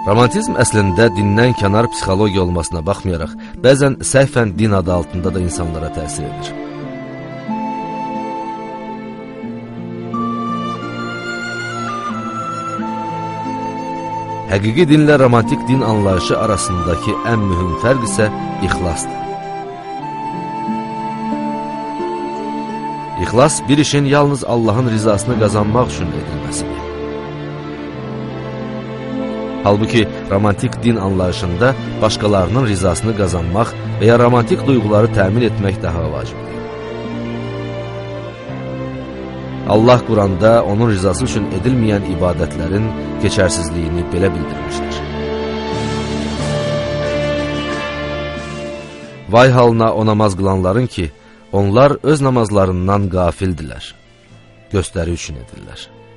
Romantizm əslində dindən kənar psixologiya olmasına baxmayaraq, bəzən səhvən din adı altında da insanlara təsir edir. Həqiqi dinlə romantik din anlayışı arasındakı ən mühüm fərq isə ixlasdır. İxlas bir işin yalnız Allahın rizasını qazanmaq üçün edilməsidir. Halbuki romantik din anlayışında başqalarının rizasını qazanmaq və ya romantik duyğuları təmin etmək daha vacibdir. Allah Quranda onun rizası üçün edilməyən ibadətlərin keçərsizliyini belə bildirmişdir. Vay halına o namaz qılanların ki, onlar öz namazlarından qafildilər, göstəri üçün edirlər.